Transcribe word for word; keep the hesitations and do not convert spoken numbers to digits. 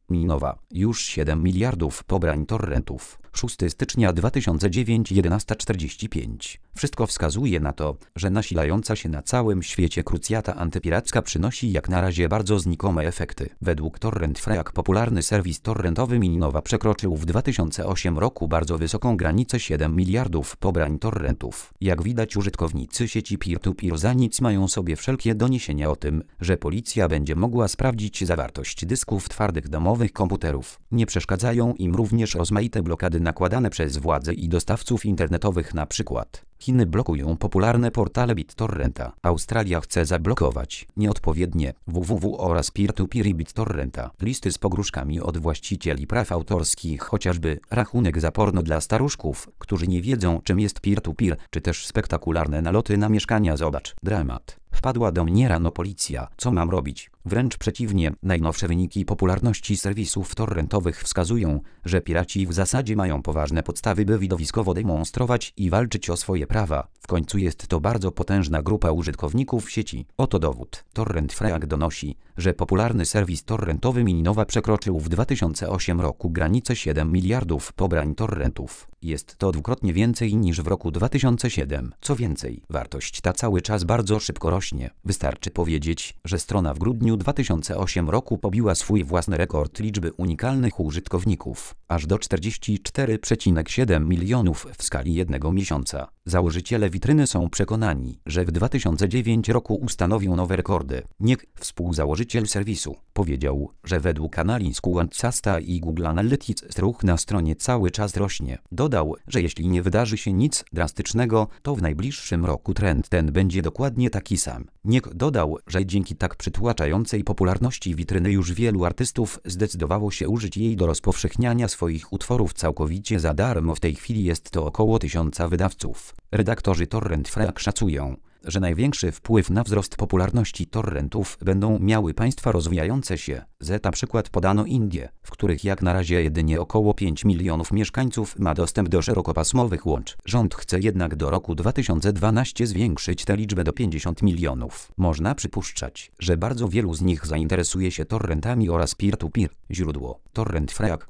Minowa, już siedem miliardów pobrań torrentów. szóstego stycznia dwa tysiące dziewiątego, jedenaста czterdzieści pięć. Wszystko wskazuje na to, że nasilająca się na całym świecie krucjata antypiracka przynosi jak na razie bardzo znikome efekty. Według Torrent Frag popularny serwis torrentowy Minowa przekroczył w dwa tysiące ósmym roku bardzo wysoką granicę siedem miliardów pobrań torrentów. Jak widać, użytkownicy sieci peer-to-peer za nic mają sobie wszelkie doniesienia o tym, że policja będzie mogła sprawdzić zawartość dysków twardych domowych komputerów. Nie przeszkadzają im również rozmaite blokady nakładane przez władze i dostawców internetowych, na przykład Chiny blokują popularne portale BitTorrenta. Australia chce zablokować nieodpowiednie www oraz peer-to-peer i BitTorrenta. Listy z pogróżkami od właścicieli praw autorskich, chociażby rachunek za porno dla staruszków, którzy nie wiedzą, czym jest peer-to-peer, czy też spektakularne naloty na mieszkania. Zobacz, dramat. Wpadła do mnie rano policja. Co mam robić? Wręcz przeciwnie, najnowsze wyniki popularności serwisów torrentowych wskazują, że piraci w zasadzie mają poważne podstawy, by widowiskowo demonstrować i walczyć o swoje prawa. W końcu jest to bardzo potężna grupa użytkowników sieci. Oto dowód. Torrent Frag donosi, że popularny serwis torrentowy Minowa przekroczył w dwa tysiące ósmym roku granicę siedem miliardów pobrań torrentów. Jest to dwukrotnie więcej niż w roku dwa tysiące siódmym. Co więcej, wartość ta cały czas bardzo szybko rośnie. Wystarczy powiedzieć, że strona w grudniu dwa tysiące ósmego roku pobiła swój własny rekord liczby unikalnych użytkowników, aż do czterdzieści cztery przecinek siedem milionów w skali jednego miesiąca. Założyciele witryny są przekonani, że w dwa tysiące dziewiątym roku ustanowią nowe rekordy. Nick, współzałożyciel serwisu, powiedział, że według analiz Quantsasta i Google Analytics ruch na stronie cały czas rośnie. Dodał, że jeśli nie wydarzy się nic drastycznego, to w najbliższym roku trend ten będzie dokładnie taki sam. Nick dodał, że dzięki tak przytłaczającej popularności witryny już wielu artystów zdecydowało się użyć jej do rozpowszechniania swoich utworów całkowicie za darmo. W tej chwili jest to około tysiąca wydawców. Redaktorzy Torrent Frag szacują, że największy wpływ na wzrost popularności torrentów będą miały państwa rozwijające się. Za przykład podano Indie, w których jak na razie jedynie około pięć milionów mieszkańców ma dostęp do szerokopasmowych łącz. Rząd chce jednak do roku dwa tysiące dwunastego zwiększyć tę liczbę do pięćdziesięciu milionów. Można przypuszczać, że bardzo wielu z nich zainteresuje się torrentami oraz peer-to-peer. Źródło: Torrent Frag.